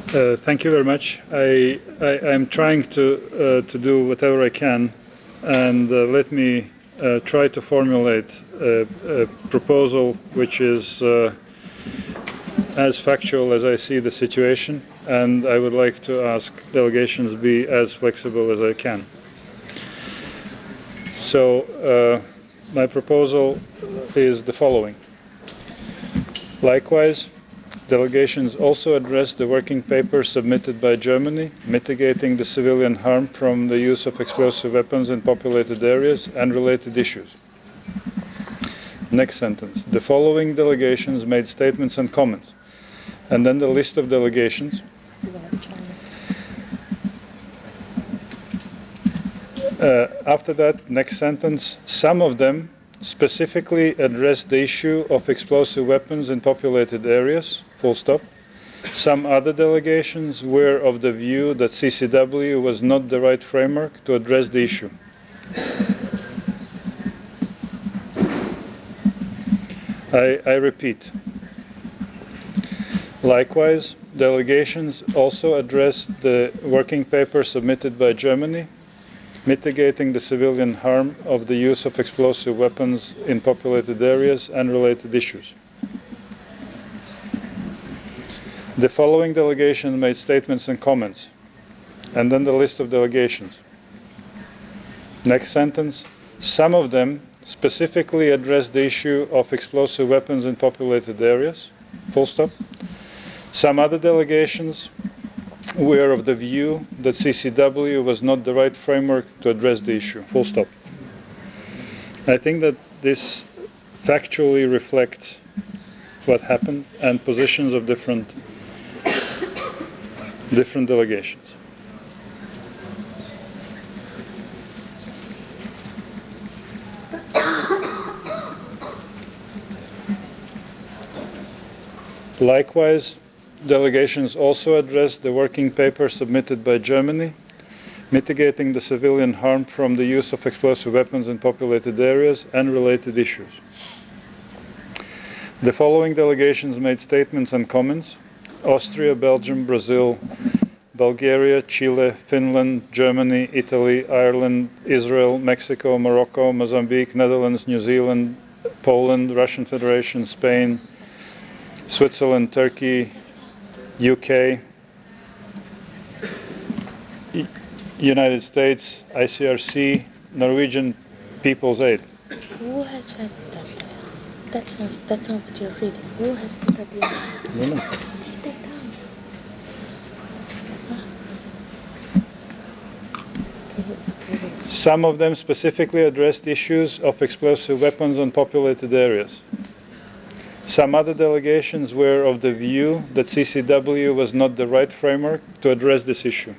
Thank you very much. I'm trying to do whatever I can, and let me try to formulate a proposal which is as factual as I see the situation, and I would like to ask delegations be as flexible as I can. So my proposal is the following. Likewise, delegations also addressed the working paper submitted by Germany, mitigating the civilian harm from the use of explosive weapons in populated areas and related issues. Next sentence. The following delegations made statements and comments. And then the list of delegations. After that, next sentence. Some of them specifically addressed the issue of explosive weapons in populated areas, full stop. Some other delegations were of the view that CCW was not the right framework to address the issue. I repeat. Likewise, delegations also addressed the working paper submitted by Germany, mitigating the civilian harm of the use of explosive weapons in populated areas and related issues. The following delegations made statements and comments, and then the list of delegations. Next sentence. Some of them specifically addressed the issue of explosive weapons in populated areas, full stop. Some other delegations were of the view that CCW was not the right framework to address the issue, full stop. I think that this factually reflects what happened and positions of different delegations. Likewise, delegations also addressed the working paper submitted by Germany, mitigating the civilian harm from the use of explosive weapons in populated areas and related issues. The following delegations made statements and comments: Austria, Belgium, Brazil, Bulgaria, Chile, Finland, Germany, Italy, Ireland, Israel, Mexico, Morocco, Mozambique, Netherlands, New Zealand, Poland, Russian Federation, Spain, Switzerland, Turkey, UK, United States, ICRC, Norwegian People's Aid. Who has said that? That's not what you're reading. Who has put that in? No. Take that down. Some of them specifically addressed issues of explosive weapons on populated areas. Some other delegations were of the view that CCW was not the right framework to address this issue.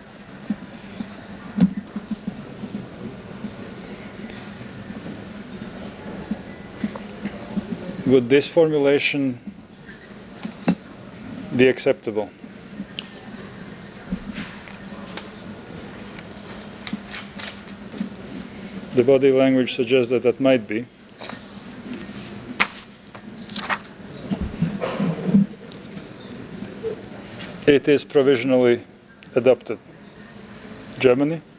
Would this formulation be acceptable? The body language suggests that that might be. It is provisionally adopted. Germany?